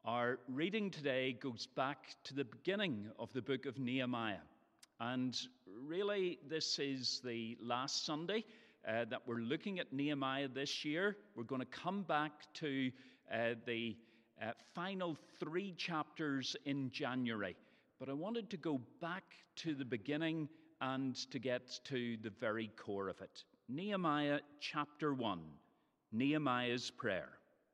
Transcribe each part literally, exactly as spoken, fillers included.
Our reading today goes back to the beginning of the book of Nehemiah. And really, this is the last Sunday uh, that we're looking at Nehemiah this year. We're going to come back to uh, the uh, final three chapters in January. But I wanted to go back to the beginning and to get to the very core of it. Nehemiah chapter one, Nehemiah's prayer.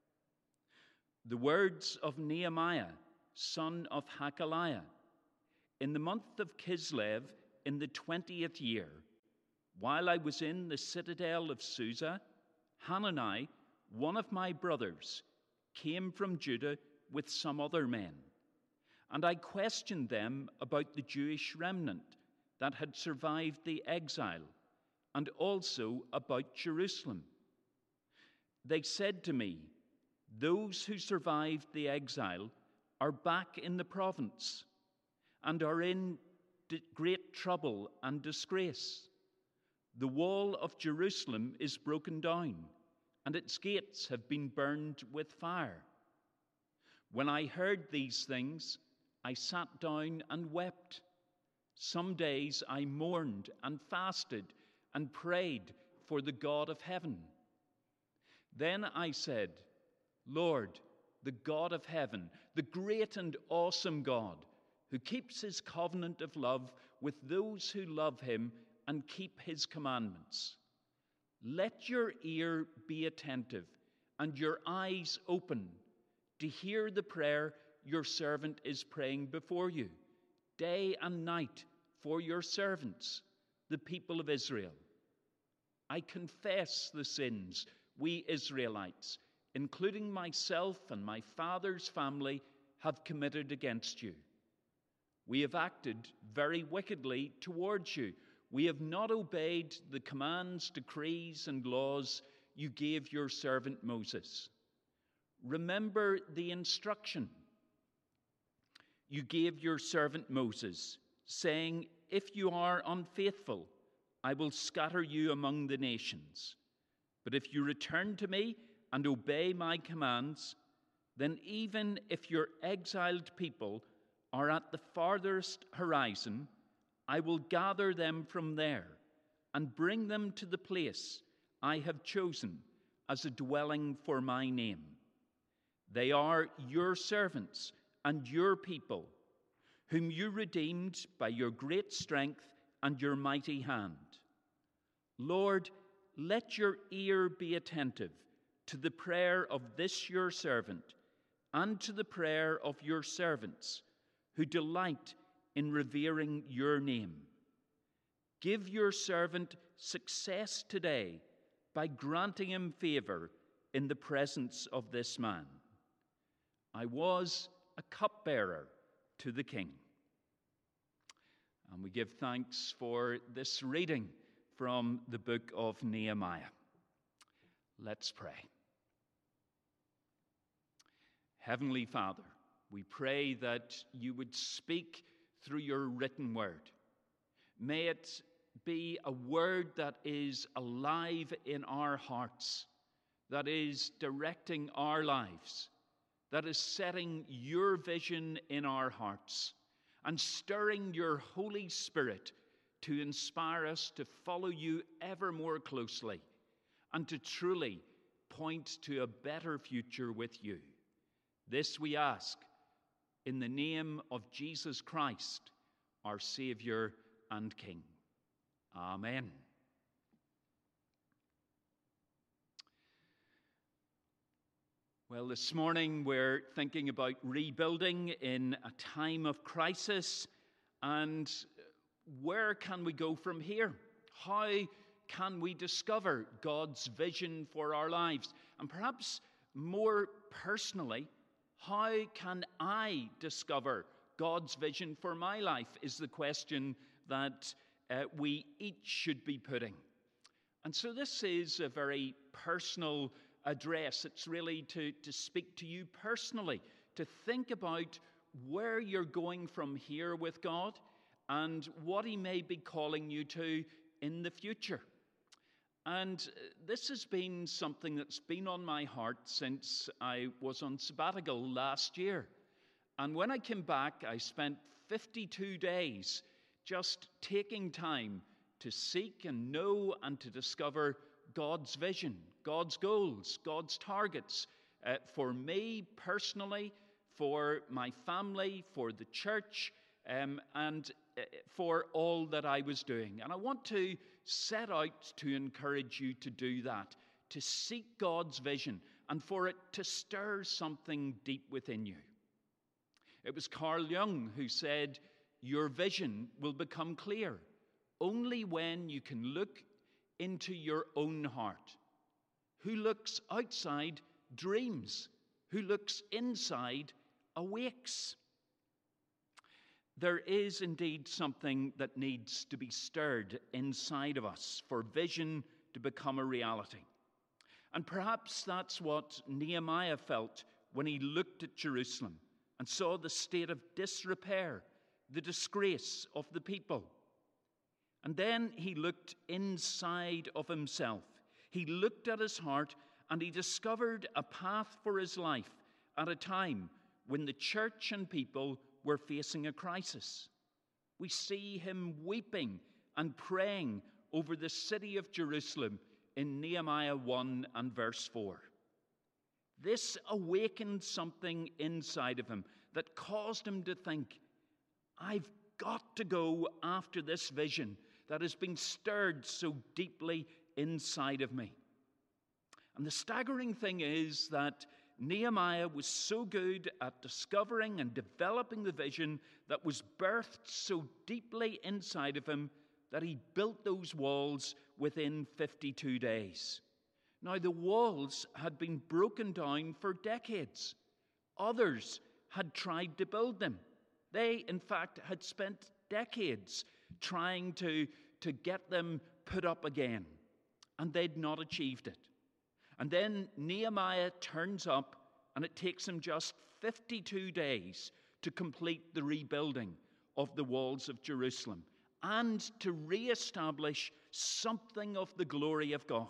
The words of Nehemiah, son of Hakaliah. In the month of Kislev, in the twentieth year, while I was in the citadel of Susa, Hanani, one of my brothers, came from Judah with some other men. And I questioned them about the Jewish remnant that had survived the exile, and also about Jerusalem. They said to me, "Those who survived the exile are back in the province and are in great trouble and disgrace. The wall of Jerusalem is broken down, and its gates have been burned with fire." When I heard these things, I sat down and wept. Some days I mourned and fasted and prayed for the God of heaven. Then I said, "Lord, the God of heaven, the great and awesome God, who keeps his covenant of love with those who love him and keep his commandments, let your ear be attentive and your eyes open to hear the prayer your servant is praying before you, day and night for your servants, the people of Israel. I confess the sins we Israelites, including myself and my father's family, have committed against you. We have acted very wickedly towards you. We have not obeyed the commands, decrees, and laws you gave your servant Moses. Remember the instruction you gave your servant Moses, saying, 'If you are unfaithful, I will scatter you among the nations. But if you return to me and obey my commands, then even if your exiled people are at the farthest horizon, I will gather them from there and bring them to the place I have chosen as a dwelling for my name. They are your servants and your people, whom you redeemed by your great strength and your mighty hand. Lord, let your ear be attentive to the prayer of this your servant and to the prayer of your servants who delight in revering your name. Give your servant success today by granting him favor in the presence of this man. I was a cupbearer to the king." And we give thanks for this reading from the book of Nehemiah. Let's pray. Heavenly Father, we pray that you would speak through your written word. May it be a word that is alive in our hearts, that is directing our lives, that is setting your vision in our hearts and stirring your Holy Spirit to inspire us to follow you ever more closely and to truly point to a better future with you. This we ask in the name of Jesus Christ, our Savior and King. Amen. Well, this morning we're thinking about rebuilding in a time of crisis, and where can we go from here? How can we discover God's vision for our lives? And perhaps more personally, how can I discover God's vision for my life is the question that uh, we each should be putting. And so this is a very personal address. It's really to, to speak to you personally, to think about where you're going from here with God and what he may be calling you to in the future. And this has been something that's been on my heart since I was on sabbatical last year. And when I came back, I spent fifty-two days just taking time to seek and know and to discover God's vision, God's goals, God's targets uh, for me personally, for my family, for the church, um, and uh, for all that I was doing. And I want to set out to encourage you to do that, to seek God's vision, and for it to stir something deep within you. It was Carl Jung who said, "Your vision will become clear only when you can look into your own heart. Who looks outside dreams. Who looks inside awakes." There is indeed something that needs to be stirred inside of us for vision to become a reality. And perhaps that's what Nehemiah felt when he looked at Jerusalem and saw the state of disrepair, the disgrace of the people. And then he looked inside of himself. He looked at his heart and he discovered a path for his life at a time when the church and people were facing a crisis. We see him weeping and praying over the city of Jerusalem in Nehemiah one and verse four. This awakened something inside of him that caused him to think, I've got to go after this vision that has been stirred so deeply inside of me. And the staggering thing is that Nehemiah was so good at discovering and developing the vision that was birthed so deeply inside of him that he built those walls within fifty-two days. Now, the walls had been broken down for decades. Others had tried to build them. They, in fact, had spent decades trying to, to get them put up again, and they'd not achieved it. And then Nehemiah turns up, and it takes him just fifty-two days to complete the rebuilding of the walls of Jerusalem and to reestablish something of the glory of God.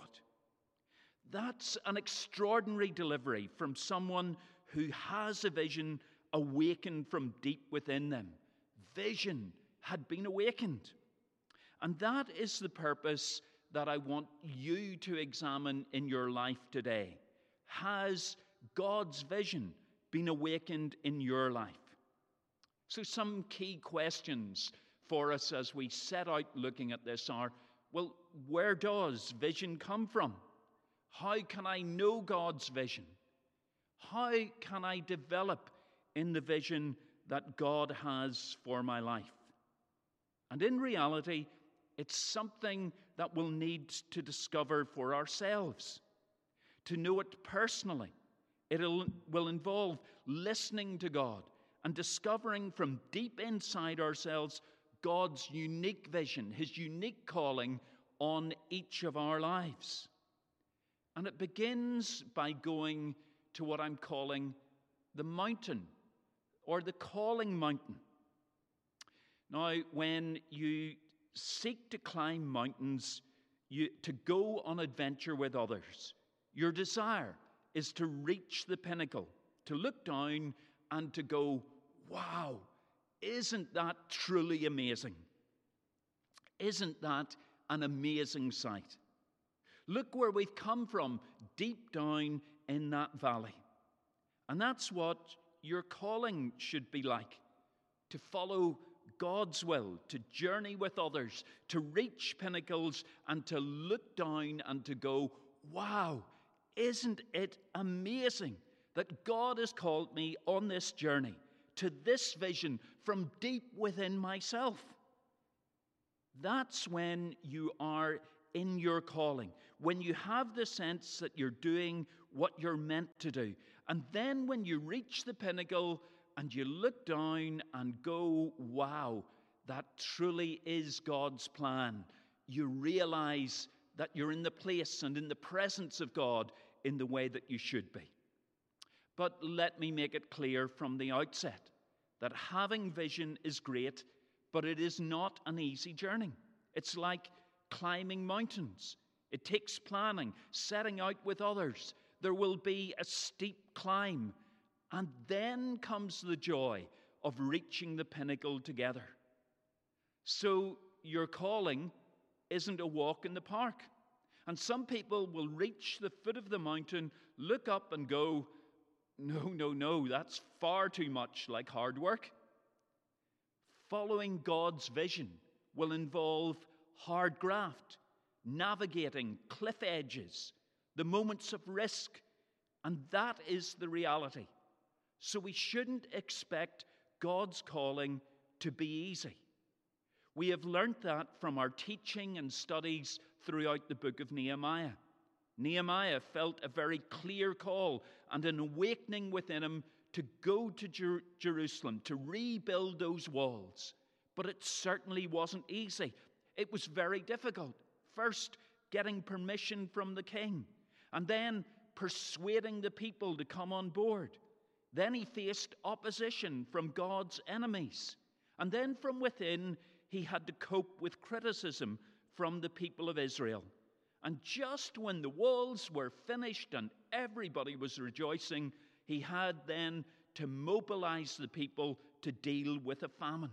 That's an extraordinary delivery from someone who has a vision awakened from deep within them. Vision had been awakened. And that is the purpose that I want you to examine in your life today. Has God's vision been awakened in your life? So some key questions for us as we set out looking at this are, well, where does vision come from? How can I know God's vision? How can I develop in the vision that God has for my life? And in reality, it's something that we'll need to discover for ourselves, to know it personally. It will involve listening to God and discovering from deep inside ourselves God's unique vision, His unique calling on each of our lives. And it begins by going to what I'm calling the mountain, or the calling mountain. Now, when you seek to climb mountains, you, to go on adventure with others, your desire is to reach the pinnacle, to look down and to go, wow, isn't that truly amazing? Isn't that an amazing sight? Look where we've come from, deep down in that valley. And that's what your calling should be like, to follow God's will, to journey with others, to reach pinnacles and to look down and to go, wow, isn't it amazing that God has called me on this journey to this vision from deep within myself? That's when you are in your calling, when you have the sense that you're doing what you're meant to do. And then when you reach the pinnacle and you look down and go, wow, that truly is God's plan, you realize that you're in the place and in the presence of God in the way that you should be. But let me make it clear from the outset that having vision is great, but it is not an easy journey. It's like climbing mountains. It takes planning, setting out with others. There will be a steep climb, and then comes the joy of reaching the pinnacle together. So your calling isn't a walk in the park. And some people will reach the foot of the mountain, look up and go, no, no, no, that's far too much like hard work. Following God's vision will involve hard graft, navigating cliff edges, the moments of risk, and that is the reality. So we shouldn't expect God's calling to be easy. We have learnt that from our teaching and studies throughout the book of Nehemiah. Nehemiah felt a very clear call and an awakening within him to go to Jer- Jerusalem, to rebuild those walls. But it certainly wasn't easy. It was very difficult. First, getting permission from the king, and then persuading the people to come on board. Then he faced opposition from God's enemies. And then from within, he had to cope with criticism from the people of Israel. And just when the walls were finished and everybody was rejoicing, he had then to mobilize the people to deal with a famine.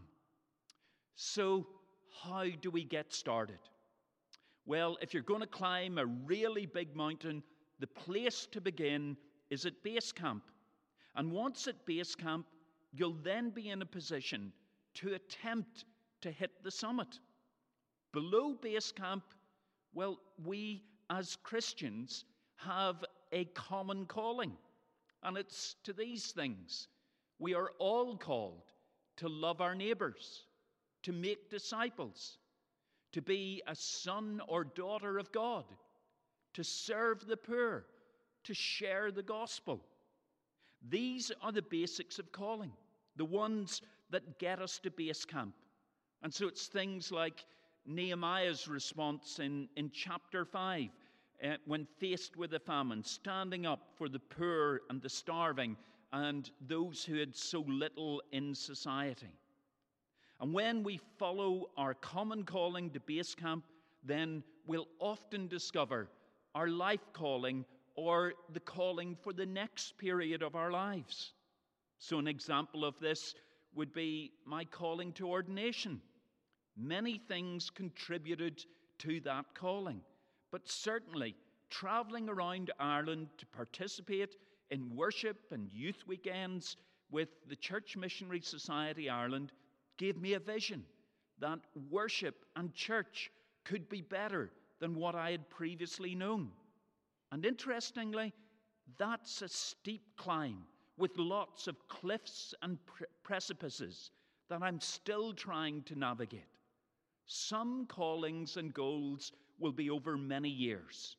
So, how do we get started? Well, if you're going to climb a really big mountain, the place to begin is at base camp. And once at base camp, you'll then be in a position to attempt to hit the summit. Below base camp, well, we as Christians have a common calling, and it's to these things. We are all called to love our neighbors, to make disciples, to be a son or daughter of God, to serve the poor, to share the gospel. These are the basics of calling, the ones that get us to base camp. And so it's things like Nehemiah's response in, in chapter five, uh, when faced with a famine, standing up for the poor and the starving and those who had so little in society. And when we follow our common calling to base camp, then we'll often discover our life calling or the calling for the next period of our lives. So an example of this would be my calling to ordination. Many things contributed to that calling, but certainly traveling around Ireland to participate in worship and youth weekends with the Church Missionary Society Ireland gave me a vision that worship and church could be better than what I had previously known. And interestingly, that's a steep climb with lots of cliffs and pre- precipices that I'm still trying to navigate. Some callings and goals will be over many years.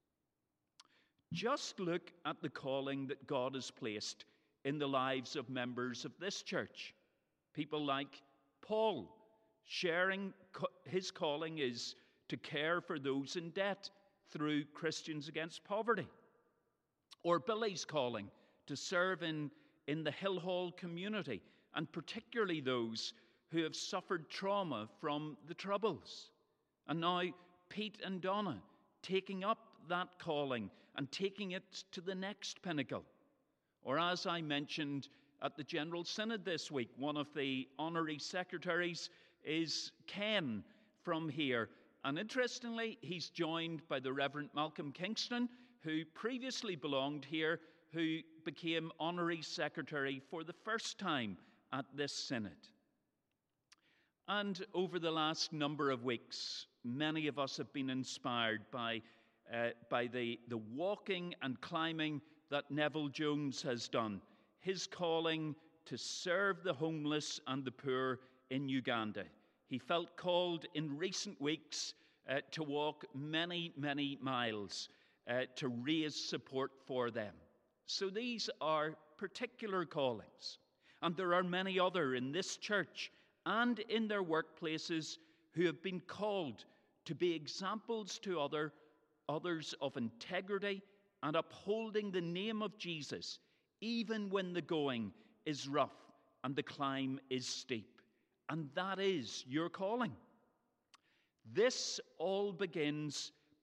Just look at the calling that God has placed in the lives of members of this church. People like Paul, sharing co- his calling is to care for those in debt through Christians Against Poverty. Or Billy's calling to serve in, in the Hillhall community, and particularly those who have suffered trauma from the Troubles. And now Pete and Donna taking up that calling and taking it to the next pinnacle. Or as I mentioned at the General Synod this week, one of the honorary secretaries is Ken from here. And interestingly, he's joined by the Reverend Malcolm Kingston, who previously belonged here, who became honorary secretary for the first time at this synod. And over the last number of weeks, many of us have been inspired by, uh, by the, the walking and climbing that Neville Jones has done, his calling to serve the homeless and the poor in Uganda. He felt called in recent weeks uh, to walk many, many miles uh, to raise support for them. So these are particular callings. And there are many other in this church and in their workplaces who have been called to be examples to other, others of integrity and upholding the name of Jesus, even when the going is rough and the climb is steep. And that is your calling. This all begins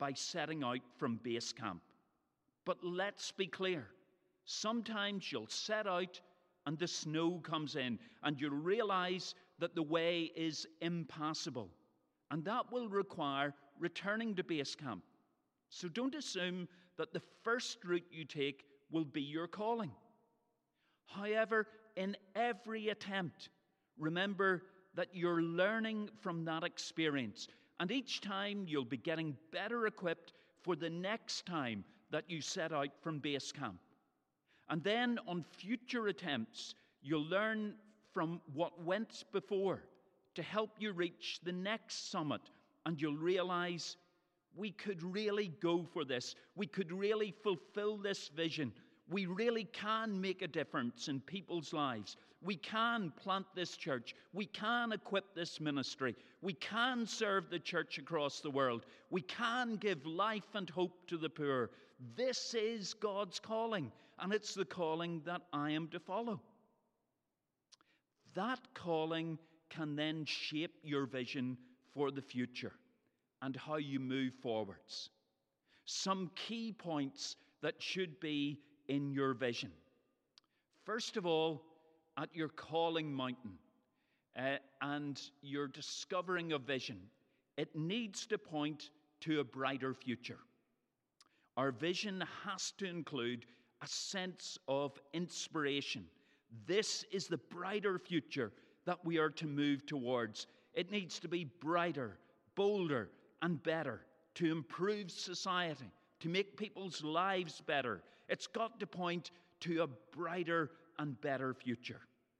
by setting out from base camp. But let's be clear. Sometimes you'll set out and the snow comes in and you'll realize that the way is impassable. And that will require returning to base camp. So don't assume that the first route you take will be your calling. However, in every attempt, remember that you're learning from that experience. And each time you'll be getting better equipped for the next time that you set out from base camp. And then on future attempts, you'll learn from what went before to help you reach the next summit. And you'll realize we could really go for this. We could really fulfill this vision. We really can make a difference in people's lives. We can plant this church. We can equip this ministry. We can serve the church across the world. We can give life and hope to the poor. This is God's calling, and it's the calling that I am to follow. That calling can then shape your vision for the future and how you move forwards. Some key points that should be in your vision. First of all, at your calling mountain uh, and your discovering of vision, it needs to point to a brighter future. Our vision has to include a sense of inspiration. This is the brighter future that we are to move towards. It needs to be brighter, bolder, and better to improve society, to make people's lives better. It's got to point to a brighter and better future.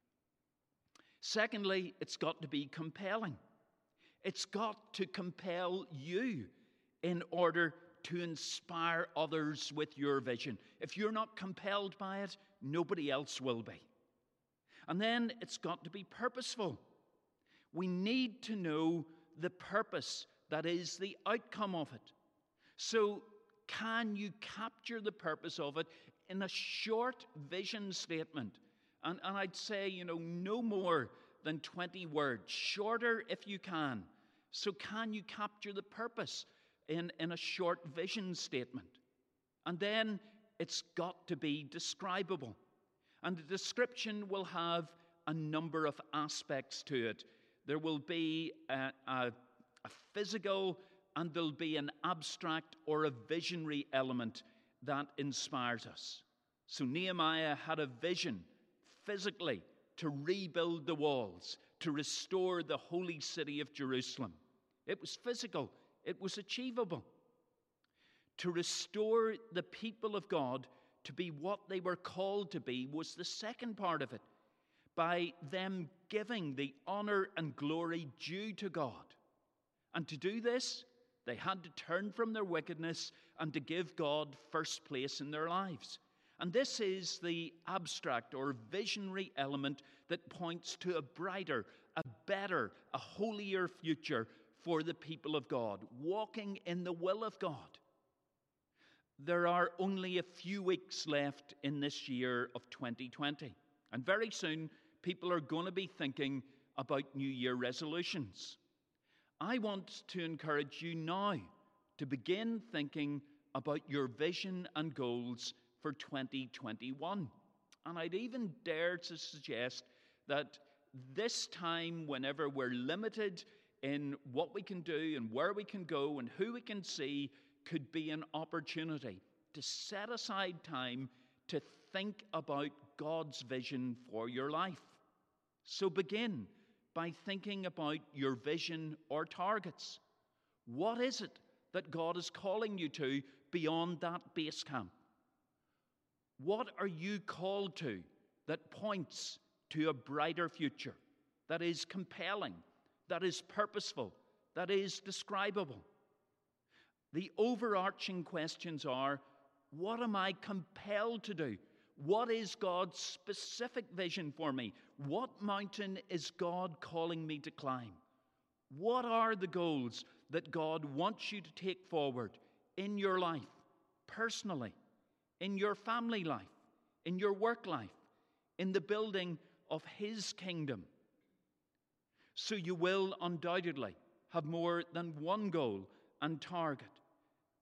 Secondly, it's got to be compelling. It's got to compel you in order to inspire others with your vision. If you're not compelled by it, nobody else will be. And then it's got to be purposeful. We need to know the purpose that is the outcome of it. So, can you capture the purpose of it in a short vision statement? And, and I'd say, you know, no more than twenty words, shorter if you can. So can you capture the purpose in, in a short vision statement? And then it's got to be describable. And the description will have a number of aspects to it. There will be a, a, a physical and there'll be an abstract or a visionary element that inspires us. So Nehemiah had a vision physically to rebuild the walls, to restore the holy city of Jerusalem. It was physical. It was achievable. To restore the people of God to be what they were called to be was the second part of it, by them giving the honor and glory due to God. And to do this, they had to turn from their wickedness and to give God first place in their lives. And this is the abstract or visionary element that points to a brighter, a better, a holier future for the people of God, walking in the will of God. There are only a few weeks left in this year of twenty twenty. And very soon, people are going to be thinking about New Year resolutions. I want to encourage you now to begin thinking about your vision and goals for twenty twenty-one. And I'd even dare to suggest that this time, whenever we're limited in what we can do and where we can go and who we can see, could be an opportunity to set aside time to think about God's vision for your life. So begin by thinking about your vision or targets. What is it that God is calling you to beyond that base camp? What are you called to that points to a brighter future, that is compelling, that is purposeful, that is describable? The overarching questions are, what am I compelled to do? What is God's specific vision for me? What mountain is God calling me to climb? What are the goals that God wants you to take forward in your life, personally, in your family life, in your work life, in the building of His kingdom? So you will undoubtedly have more than one goal and target.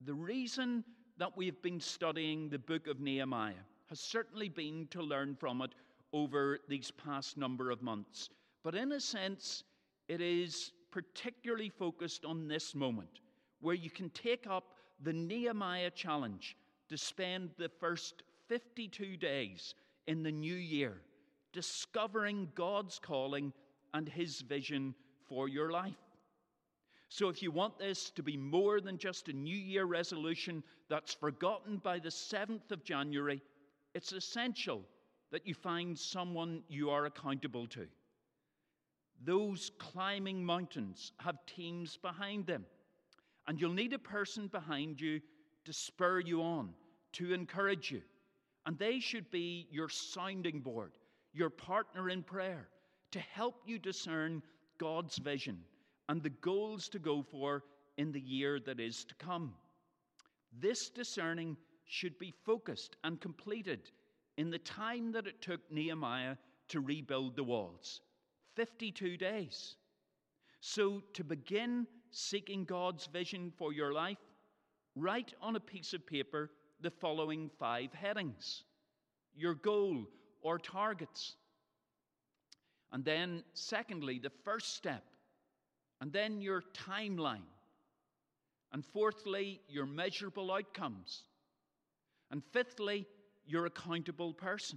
The reason that we've been studying the book of Nehemiah has certainly been to learn from it over these past number of months. But in a sense, it is particularly focused on this moment, where you can take up the Nehemiah challenge to spend the first fifty-two days in the new year discovering God's calling and His vision for your life. So if you want this to be more than just a New Year resolution that's forgotten by the seventh of January, it's essential that you find someone you are accountable to. Those climbing mountains have teams behind them, and you'll need a person behind you to spur you on, to encourage you. And they should be your sounding board, your partner in prayer, to help you discern God's vision and the goals to go for in the year that is to come. This discerning should be focused and completed in the time that it took Nehemiah to rebuild the walls, fifty-two days. So to begin seeking God's vision for your life, write on a piece of paper the following five headings: your goal or targets. And then, secondly, the first step. And then your timeline. And fourthly, your measurable outcomes. And fifthly, your accountable person.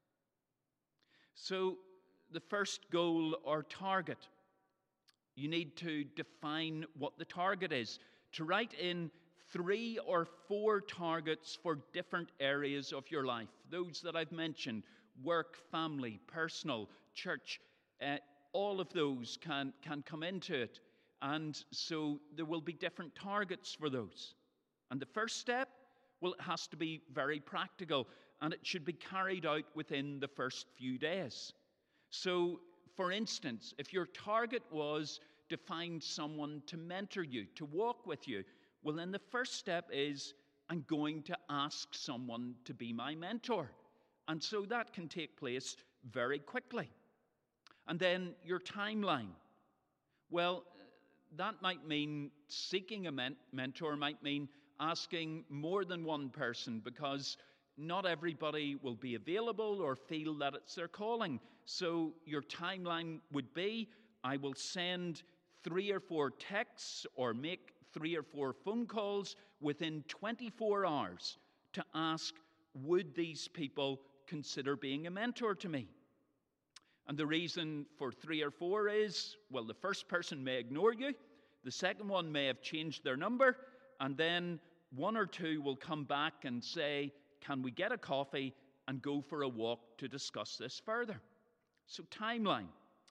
So, the first goal or target. You need to define what the target is. To write in three or four targets for different areas of your life. Those that I've mentioned: work, family, personal, church. Uh, all of those can, can come into it. And so there will be different targets for those. And the first step, well, it has to be very practical, and it should be carried out within the first few days. So, for instance, if your target was to find someone to mentor you, to walk with you, well, then the first step is, I'm going to ask someone to be my mentor. And so that can take place very quickly. And then your timeline. Well, that might mean seeking a men- mentor, might mean asking more than one person, because not everybody will be available or feel that it's their calling. So your timeline would be, I will send three or four texts or make three or four phone calls within twenty-four hours to ask, would these people consider being a mentor to me? And the reason for three or four is, well, the first person may ignore you, the second one may have changed their number, and then one or two will come back and say, can we get a coffee and go for a walk to discuss this further? So timeline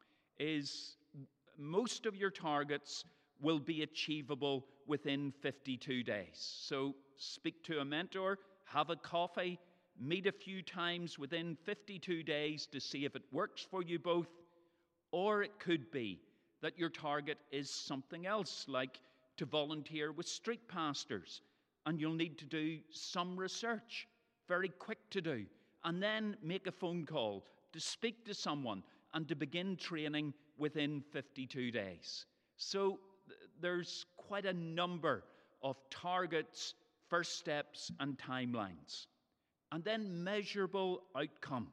is, most of your targets will be achievable within fifty-two days. So speak to a mentor, have a coffee, meet a few times within fifty-two days to see if it works for you both. Or it could be that your target is something else, like to volunteer with street pastors, and you'll need to do some research, very quick to do, and then make a phone call to speak to someone and to begin training within fifty-two days. So th- there's quite a number of targets, first steps, and timelines. And then measurable outcome.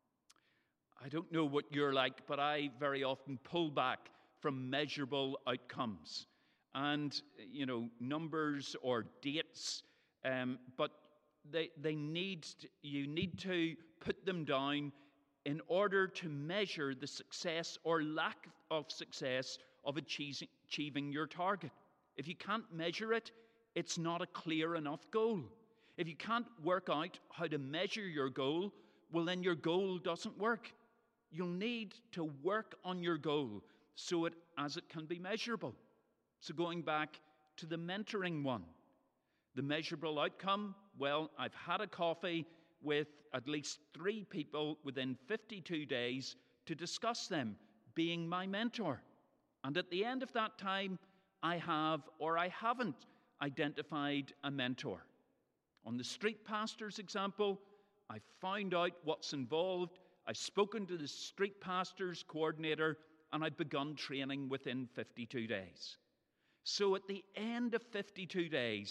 I don't know what you're like, but I very often pull back from measurable outcomes. And, you know, numbers or dates, um, but they they need to, you need to put them down in order to measure the success or lack of success of achieving, achieving your target. If you can't measure it, it's not a clear enough goal. If you can't work out how to measure your goal, well, then your goal doesn't work. You'll need to work on your goal so it as it can be measurable. So going back to the mentoring one, the measurable outcome, well, I've had a coffee with at least three people within fifty-two days to discuss them being my mentor. And at the end of that time, I have or I haven't identified a mentor. On the street pastor's example, I found out what's involved, I've spoken to the street pastor's coordinator, and I've begun training within fifty-two days. So at the end of fifty-two days,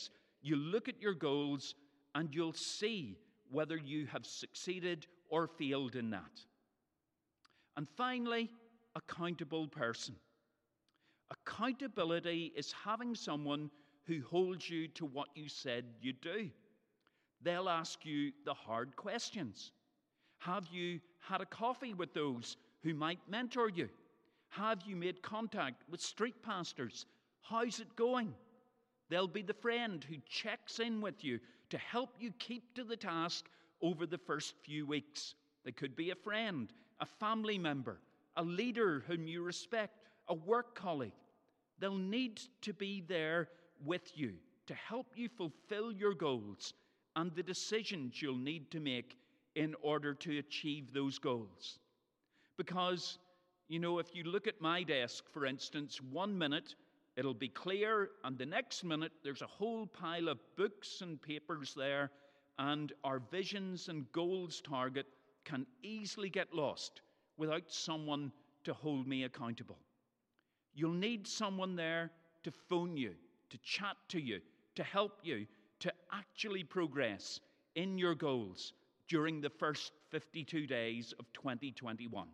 You look at your goals and you'll see whether you have succeeded or failed in that. And finally, accountable person. Accountability is having someone who holds you to what you said you'd do. They'll ask you the hard questions. Have you had a coffee with those who might mentor you? Have you made contact with street pastors? How's it going? They'll be the friend who checks in with you to help you keep to the task over the first few weeks. They could be a friend, a family member, a leader whom you respect, a work colleague. They'll need to be there with you to help you fulfill your goals and the decisions you'll need to make in order to achieve those goals. Because, you know, if you look at my desk, for instance, one minute it'll be clear, and the next minute there's a whole pile of books and papers there, and our visions and goals target can easily get lost without someone to hold me accountable. You'll need someone there to phone you, to chat to you, to help you to actually progress in your goals during the first fifty-two days of twenty twenty-one.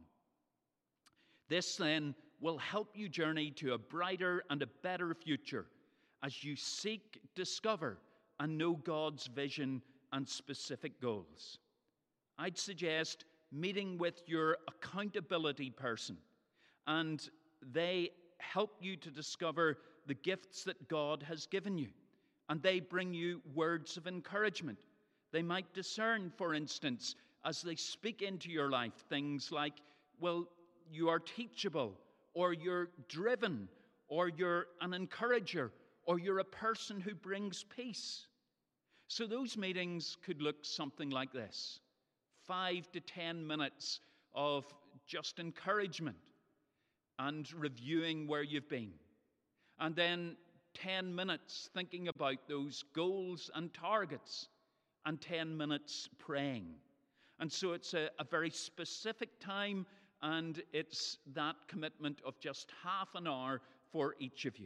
This then will help you journey to a brighter and a better future as you seek, discover, and know God's vision and specific goals. I'd suggest meeting with your accountability person, and they help you to discover the gifts that God has given you, and they bring you words of encouragement. They might discern, for instance, as they speak into your life, things like, well, you are teachable, or you're driven, or you're an encourager, or you're a person who brings peace. So those meetings could look something like this. Five to ten minutes of just encouragement and reviewing where you've been. And then ten minutes thinking about those goals and targets, and ten minutes praying. And so it's a, a very specific time, and it's that commitment of just half an hour for each of you.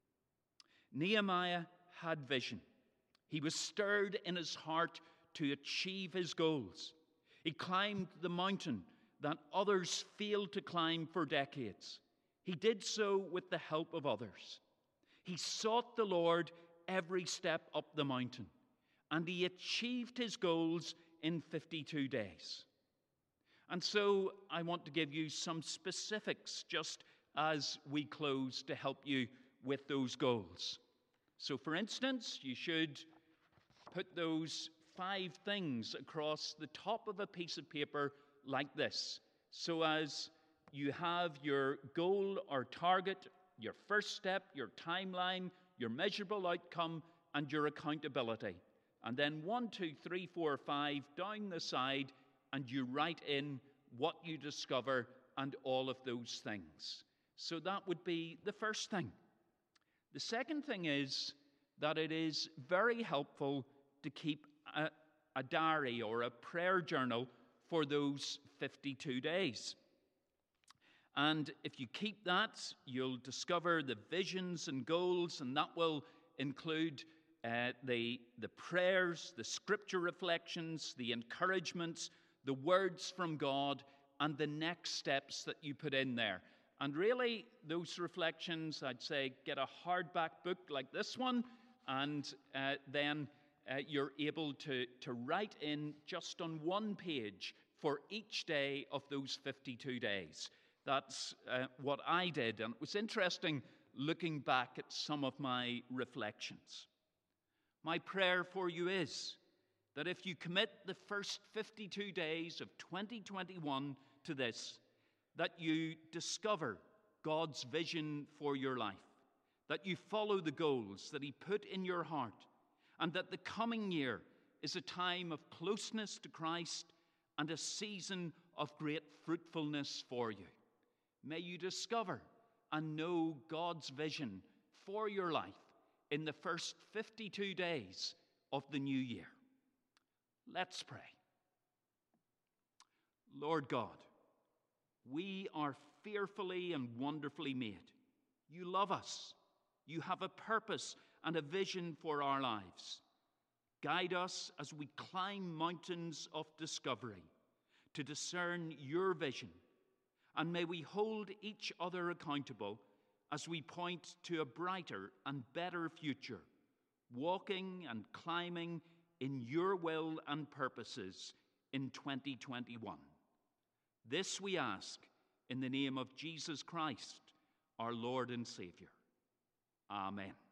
Nehemiah had vision. He was stirred in his heart to achieve his goals. He climbed the mountain that others failed to climb for decades. He did so with the help of others. He sought the Lord every step up the mountain, and he achieved his goals in fifty-two days. And so I want to give you some specifics just as we close to help you with those goals. So for instance, you should put those five things across the top of a piece of paper like this, so as you have your goal or target, your first step, your timeline, your measurable outcome, and your accountability. And then one, two, three, four, five down the side, and you write in what you discover and all of those things. So that would be the first thing. The second thing is that it is very helpful to keep a, a diary or a prayer journal for those fifty-two days. And if you keep that, you'll discover the visions and goals, and that will include uh, the, the prayers, the scripture reflections, the encouragements, the words from God, and the next steps that you put in there. And really, those reflections, I'd say, get a hardback book like this one, and uh, then uh, you're able to, to write in just on one page for each day of those fifty-two days. That's uh, what I did, and it was interesting looking back at some of my reflections. My prayer for you is that if you commit the first fifty-two days of twenty twenty-one to this, that you discover God's vision for your life, that you follow the goals that He put in your heart, and that the coming year is a time of closeness to Christ and a season of great fruitfulness for you. May you discover and know God's vision for your life in the first fifty-two days of the new year. Let's pray. Lord God, we are fearfully and wonderfully made. You love us. You have a purpose and a vision for our lives. Guide us as we climb mountains of discovery to discern your vision, and may we hold each other accountable as we point to a brighter and better future, walking and climbing in your will and purposes in twenty twenty-one. This we ask in the name of Jesus Christ, our Lord and Savior. Amen.